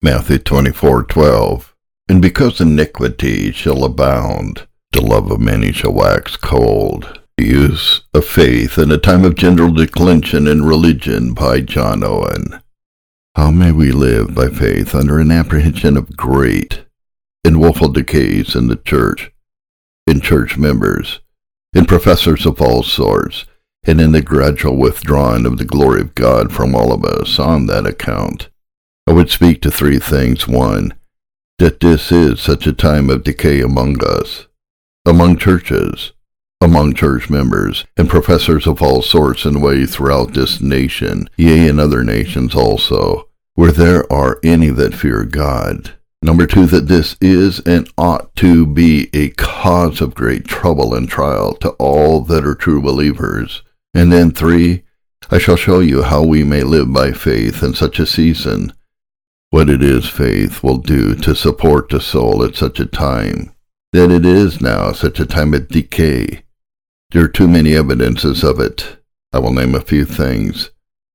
Matthew 24:12. And because iniquity shall abound, the love of many shall wax cold. The use of faith in a time of general declension in religion by John Owen. How may we live by faith under an apprehension of great and woeful decays in the church, in church members, in professors of all sorts, and in the gradual withdrawing of the glory of God from all of us on that account? I would speak to three things. One, that this is such a time of decay among us, among churches, among church members, and professors of all sorts and ways throughout this nation, yea, in other nations also, where there are any that fear God. Number two, that this is and ought to be a cause of great trouble and trial to all that are true believers. And then three, I shall show you how we may live by faith in such a season, what it is faith will do to support the soul at such a time, that it is now such a time of decay. There are too many evidences of it. I will name a few things.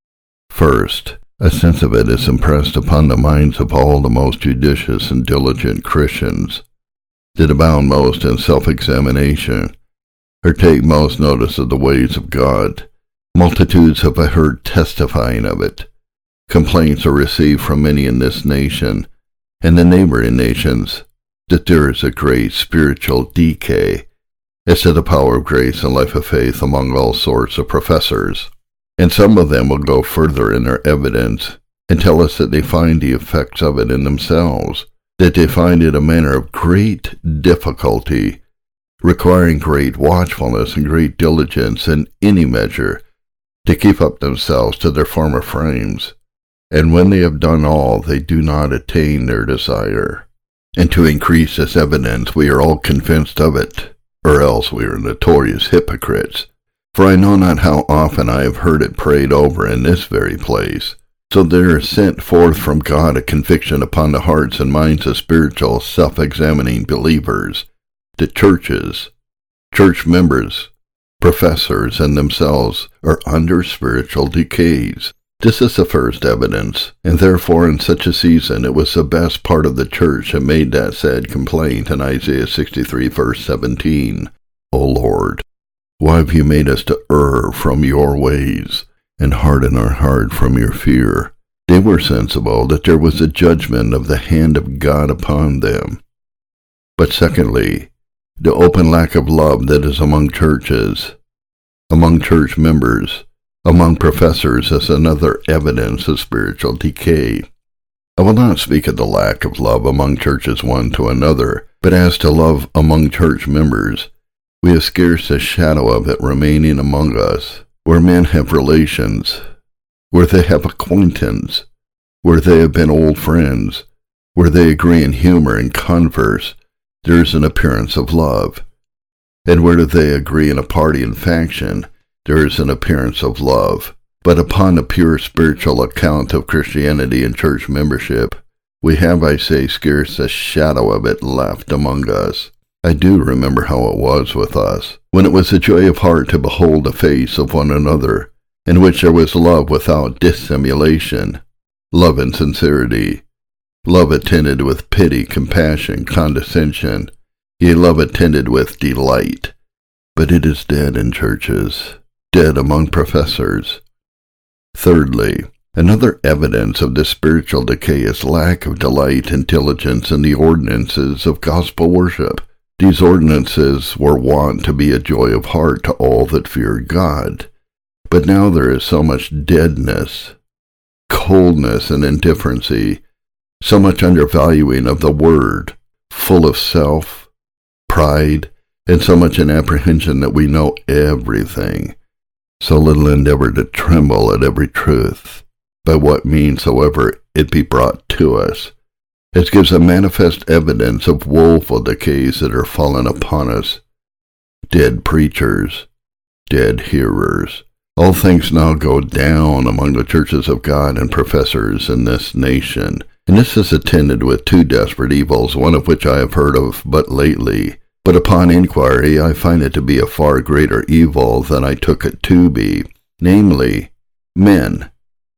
First, a sense of it is impressed upon the minds of all the most judicious and diligent Christians, that abound most in self-examination, or take most notice of the ways of God. Multitudes have I heard testifying of it. Complaints are received from many in this nation and the neighboring nations that there is a great spiritual decay as to the power of grace and life of faith among all sorts of professors. And some of them will go further in their evidence and tell us that they find the effects of it in themselves, that they find it a matter of great difficulty, requiring great watchfulness and great diligence in any measure to keep up themselves to their former frames. And when they have done all, they do not attain their desire. And to increase this evidence, we are all convinced of it, or else we are notorious hypocrites. For I know not how often I have heard it prayed over in this very place. So there is sent forth from God a conviction upon the hearts and minds of spiritual, self-examining believers, that churches, church members, professors, and themselves are under spiritual decays. This is the first evidence, and therefore in such a season it was the best part of the church that made that sad complaint in Isaiah 63 verse 17. O Lord, why have you made us to err from your ways, and harden our heart from your fear? They were sensible that there was a judgment of the hand of God upon them. But secondly, the open lack of love that is among churches, among church members, among professors is another evidence of spiritual decay. I will not speak of the lack of love among churches one to another, but as to love among church members, we have scarce a shadow of it remaining among us, where men have relations, where they have acquaintance, where they have been old friends, where they agree in humor and converse, there is an appearance of love. And where do they agree in a party and faction, there is an appearance of love. But upon a pure spiritual account of Christianity and church membership, we have, I say, scarce a shadow of it left among us. I do remember how it was with us, when it was a joy of heart to behold the face of one another, in which there was love without dissimulation, love and sincerity, love attended with pity, compassion, condescension, yea, love attended with delight. But it is dead in churches, dead among professors. Thirdly, another evidence of this spiritual decay is lack of delight and diligence in the ordinances of gospel worship. These ordinances were wont to be a joy of heart to all that feared God. But now there is so much deadness, coldness, and indifferency, so much undervaluing of the word, full of self, pride, and so much in apprehension that we know everything, so little endeavor to tremble at every truth, by what means soever it be brought to us. It gives a manifest evidence of woeful decays that are fallen upon us. Dead preachers, dead hearers. All things now go down among the churches of God and professors in this nation, and this is attended with two desperate evils, one of which I have heard of but lately. But upon inquiry I find it to be a far greater evil than I took it to be, namely, men,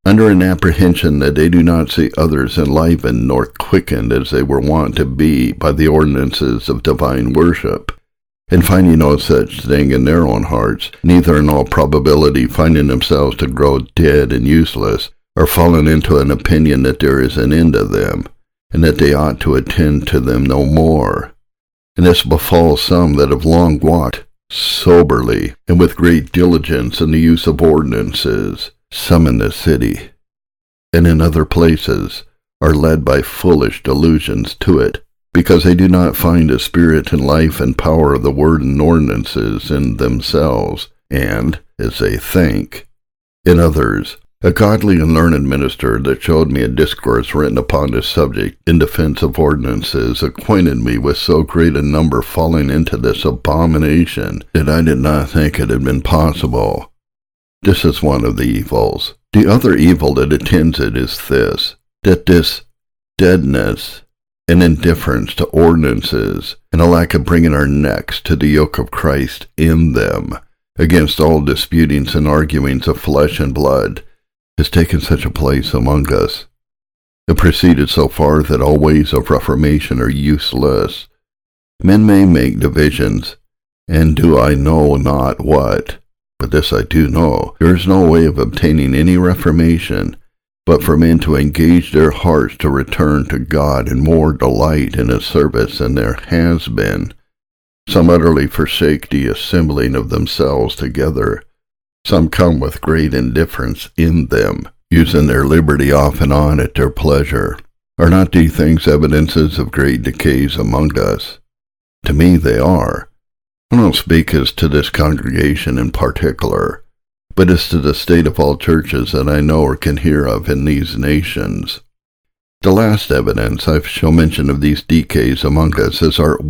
under an apprehension that they do not see others enlivened nor quickened as they were wont to be by the ordinances of divine worship, and finding no such thing in their own hearts, neither in all probability finding themselves to grow dead and useless, or fallen into an opinion that there is an end of them, and that they ought to attend to them no more. And this befalls some that have long walked soberly, and with great diligence in the use of ordinances, some in this city, and in other places, are led by foolish delusions to it, because they do not find the spirit and life and power of the word and ordinances in themselves, and, as they think, in others. A godly and learned minister that showed me a discourse written upon this subject in defense of ordinances acquainted me with so great a number falling into this abomination that I did not think it had been possible. This is one of the evils. The other evil that attends it is this, that this deadness and indifference to ordinances, and a lack of bringing our necks to the yoke of Christ in them, against all disputings and arguings of flesh and blood, has taken such a place among us. It proceeded so far that all ways of reformation are useless. Men may make divisions, and do I know not what, but this I do know, there is no way of obtaining any reformation, but for men to engage their hearts to return to God in more delight in His service than there has been. Some utterly forsake the assembling of themselves together. Some come with great indifference in them, using their liberty off and on at their pleasure. Are not these things evidences of great decays among us? To me they are. I don't speak as to this congregation in particular, but as to the state of all churches that I know or can hear of in these nations. The last evidence I shall mention of these decays among us is our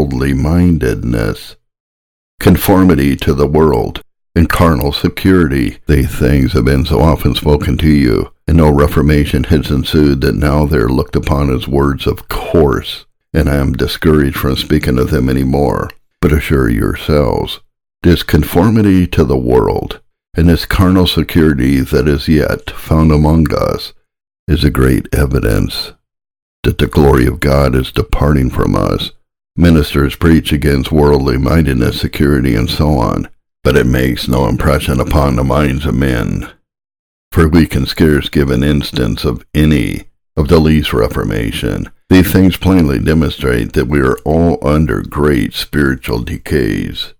worldly-mindedness, conformity to the world, and carnal security. These things have been so often spoken to you, and no reformation has ensued, that now they are looked upon as words of course, and I am discouraged from speaking of them any more. But assure yourselves, this conformity to the world, and this carnal security that is yet found among us, is a great evidence that the glory of God is departing from us. Ministers preach against worldly-mindedness, security, and so on, but it makes no impression upon the minds of men. For we can scarce give an instance of any of the least reformation. These things plainly demonstrate that we are all under great spiritual decays.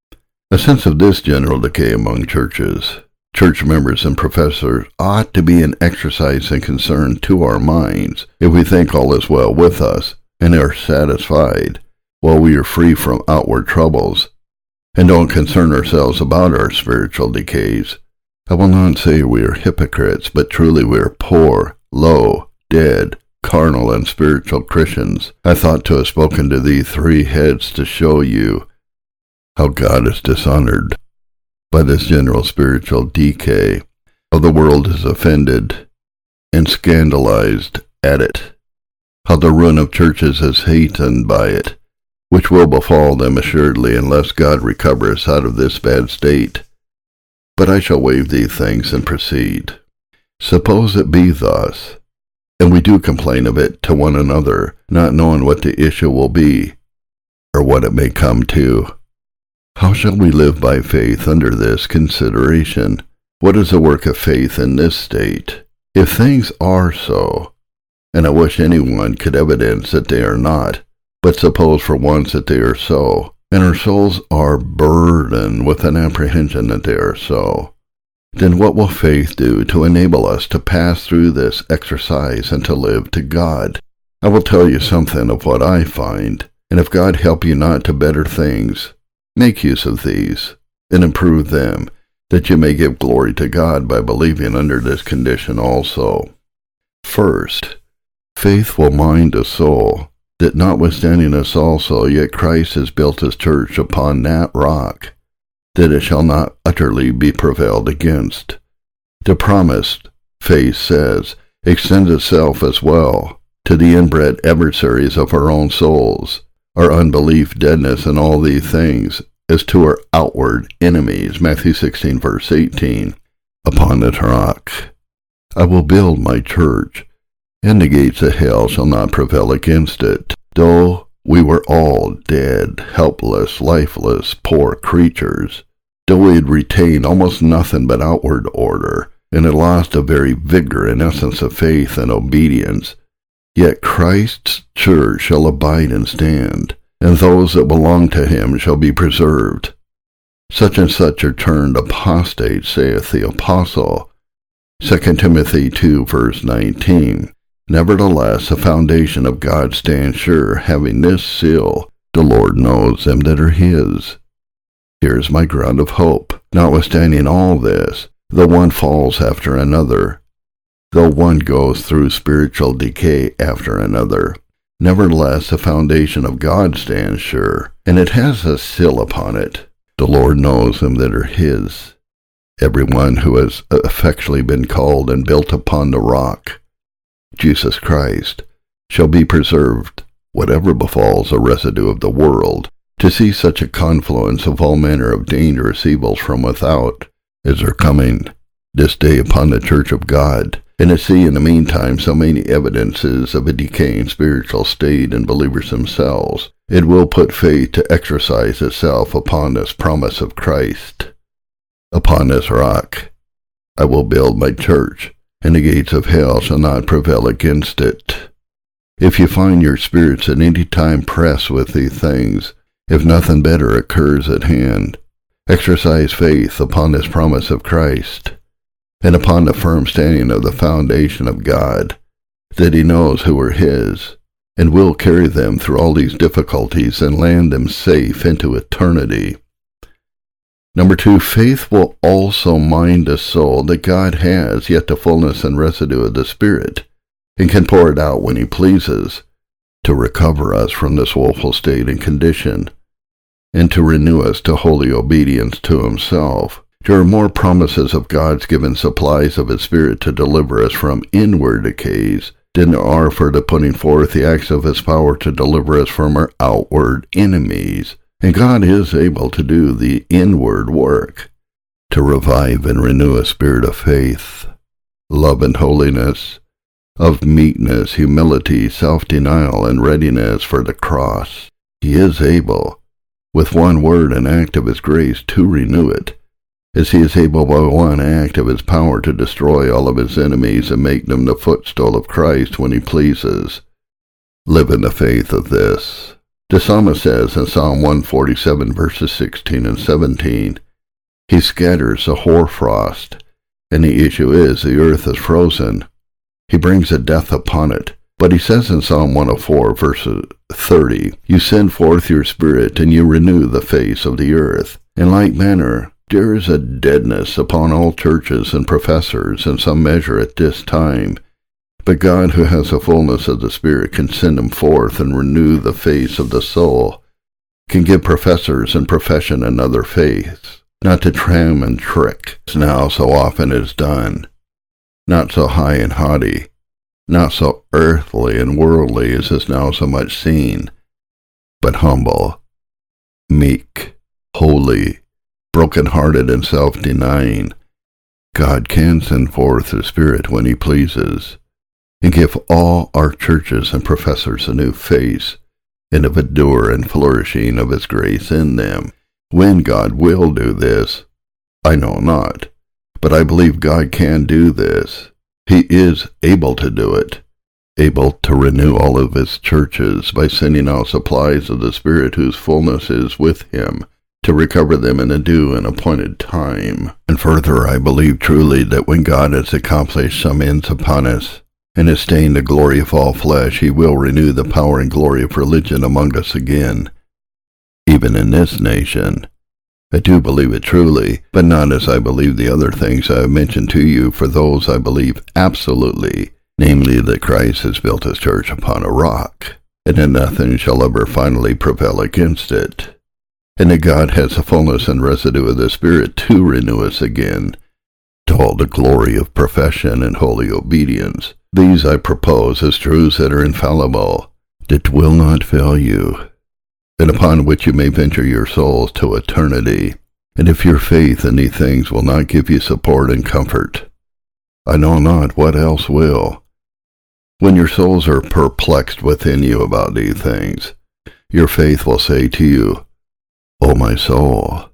A sense of this general decay among churches, church members and professors, ought to be an exercise and concern to our minds, if we think all is well with us, and are satisfied, while we are free from outward troubles, and don't concern ourselves about our spiritual decays. I will not say we are hypocrites, but truly we are poor, low, dead, carnal, and spiritual Christians. I thought to have spoken to these three heads to show you how God is dishonored by this general spiritual decay, how the world is offended and scandalized at it, how the ruin of churches is hastened by it, which will befall them assuredly unless God recover us out of this bad state. But I shall waive these things and proceed. Suppose it be thus, and we do complain of it to one another, not knowing what the issue will be, or what it may come to. How shall we live by faith under this consideration? What is the work of faith in this state? If things are so, and I wish anyone could evidence that they are not, but suppose for once that they are so, and our souls are burdened with an apprehension that they are so, then what will faith do to enable us to pass through this exercise and to live to God? I will tell you something of what I find, and if God help you not to better things, make use of these, and improve them, that you may give glory to God by believing under this condition also. First, faith will mind a soul, that notwithstanding us also, yet Christ has built his church upon that rock, that it shall not utterly be prevailed against. The promised, faith says, extends itself as well to the inbred adversaries of our own souls, our unbelief, deadness, and all these things, as to our outward enemies. Matthew 16, verse 18. Upon this rock, I will build my church, and the gates of hell shall not prevail against it. Though we were all dead, helpless, lifeless, poor creatures, though we had retained almost nothing but outward order, and had lost a very vigor and essence of faith and obedience, yet Christ's church shall abide and stand, and those that belong to him shall be preserved. Such and such are turned apostate, saith the apostle. 2 Timothy 2, verse 19. Nevertheless, the foundation of God stands sure, having this seal, the Lord knows them that are his. Here is my ground of hope. Notwithstanding all this, though one falls after another, though one goes through spiritual decay after another, nevertheless the foundation of God stands sure, and it has a seal upon it. The Lord knows them that are his. Everyone who has effectually been called and built upon the rock, Jesus Christ, shall be preserved, whatever befalls the residue of the world. To see such a confluence of all manner of dangerous evils from without as are coming this day upon the church of God, and to see in the meantime so many evidences of a decaying spiritual state in believers themselves, it will put faith to exercise itself upon this promise of Christ. Upon this rock I will build my church, and the gates of hell shall not prevail against it. If you find your spirits at any time pressed with these things, if nothing better occurs at hand, exercise faith upon this promise of Christ, and upon the firm standing of the foundation of God, that he knows who are his, and will carry them through all these difficulties and land them safe into eternity. Number 2, faith will also mind the soul that God has yet the fullness and residue of the Spirit, and can pour it out when he pleases, to recover us from this woeful state and condition, and to renew us to holy obedience to himself. There are more promises of God's given supplies of his Spirit to deliver us from inward decays than there are for the putting forth the acts of his power to deliver us from our outward enemies. And God is able to do the inward work, to revive and renew a spirit of faith, love and holiness, of meekness, humility, self-denial, and readiness for the cross. He is able, with one word and act of his grace, to renew it, as he is able by one act of his power to destroy all of his enemies and make them the footstool of Christ when he pleases. Live in the faith of this. The psalmist says in Psalm 147, verses 16 and 17, he scatters the hoarfrost, and the issue is the earth is frozen. He brings a death upon it. But he says in Psalm 104, verse 30, you send forth your Spirit, and you renew the face of the earth. In like manner, there is a deadness upon all churches and professors in some measure at this time. But God, who has the fullness of the Spirit, can send them forth and renew the face of the soul, can give professors and profession another face, not to tram and trick, as now so often is done, not so high and haughty, not so earthly and worldly as is now so much seen, but humble, meek, holy, broken-hearted and self-denying. God can send forth the Spirit when he pleases, and give all our churches and professors a new face, and a verdure and flourishing of his grace in them. When God will do this, I know not, but I believe God can do this. He is able to do it, able to renew all of his churches by sending out supplies of the Spirit whose fullness is with him, to recover them in a due and appointed time. And further, I believe truly that when God has accomplished some ends upon us, and has stained the glory of all flesh, he will renew the power and glory of religion among us again, even in this nation. I do believe it truly, but not as I believe the other things I have mentioned to you, for those I believe absolutely, namely that Christ has built his church upon a rock, and that nothing shall ever finally prevail against it, and that God has the fullness and residue of the Spirit to renew us again, to all the glory of profession and holy obedience. These I propose as truths that are infallible, that will not fail you, and upon which you may venture your souls to eternity. And if your faith in these things will not give you support and comfort, I know not what else will. When your souls are perplexed within you about these things, your faith will say to you, O my soul,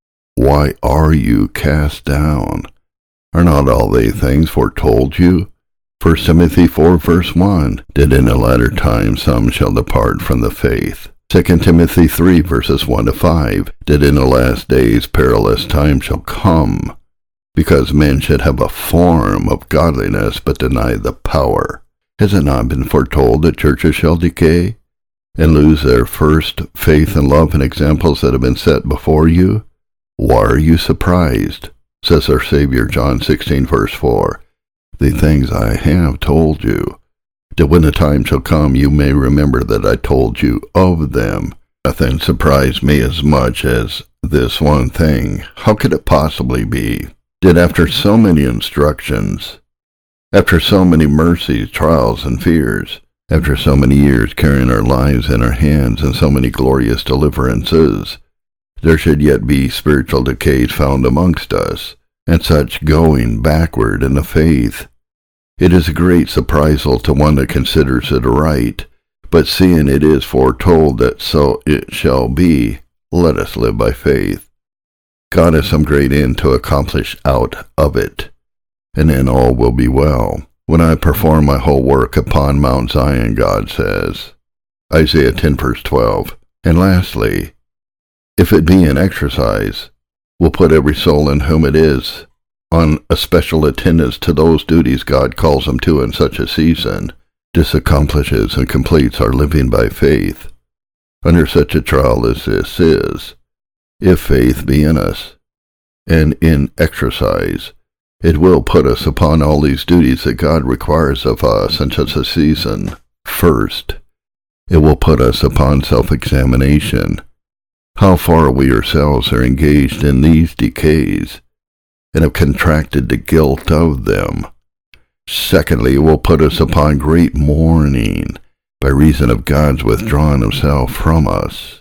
why are you cast down? Are not all these things foretold you? 1 Timothy 4 verse 1, that in the latter time some shall depart from the faith. 2 Timothy 3 verses 1 to 5, that in the last days perilous times shall come, because men should have a form of godliness, but deny the power. Has it not been foretold that churches shall decay, and lose their first faith and love and examples that have been set before you? Why are you surprised? Says our Savior, John 16 verse 4. The things I have told you, that when the time shall come you may remember that I told you of them. Nothing surprised me as much as this one thing. How could it possibly be that after so many instructions, after so many mercies, trials, and fears, after so many years carrying our lives in our hands and so many glorious deliverances, there should yet be spiritual decays found amongst us, and such going backward in the faith? It is a great surprisal to one that considers it aright, but seeing it is foretold that so it shall be, let us live by faith. God has some great end to accomplish out of it, and then all will be well. When I perform my whole work upon Mount Zion, God says. Isaiah 10 verse 12. And lastly, if it be an exercise, will put every soul in whom it is on a special attendance to those duties God calls them to in such a season. This accomplishes and completes our living by faith under such a trial as this is. If faith be in us, and in exercise, it will put us upon all these duties that God requires of us in such a season. First, it will put us upon self-examination. How far we ourselves are engaged in these decays, and have contracted the guilt of them. Secondly, it will put us upon great mourning, by reason of God's withdrawing himself from us.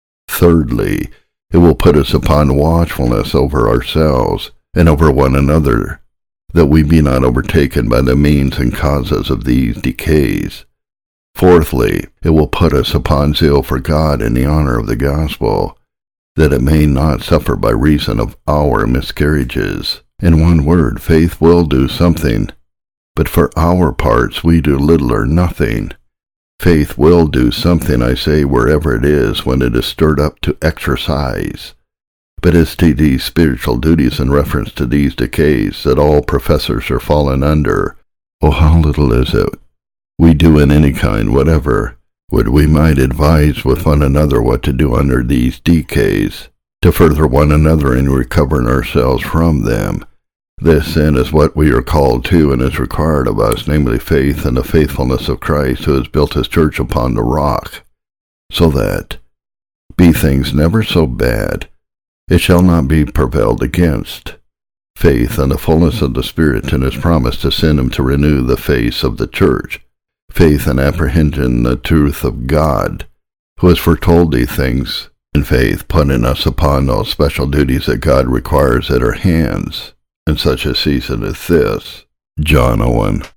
Thirdly, it will put us upon watchfulness over ourselves, and over one another, that we be not overtaken by the means and causes of these decays. Fourthly, it will put us upon zeal for God and the honor of the gospel, that it may not suffer by reason of our miscarriages. In one word, faith will do something, but for our parts we do little or nothing. Faith will do something, I say, wherever it is, when it is stirred up to exercise. But as to these spiritual duties in reference to these decays that all professors are fallen under, oh, how little is it we do in any kind whatever. Would we might advise with one another what to do under these decays, to further one another in recovering ourselves from them. This then is what we are called to and is required of us, namely faith and the faithfulness of Christ, who has built his church upon the rock, so that, be things never so bad, it shall not be prevailed against. Faith and the fullness of the Spirit and his promise to send him to renew the face of the church. Faith and apprehension the truth of God, who has foretold these things, and faith putting us upon those special duties that God requires at our hands in such a season as this. John Owen.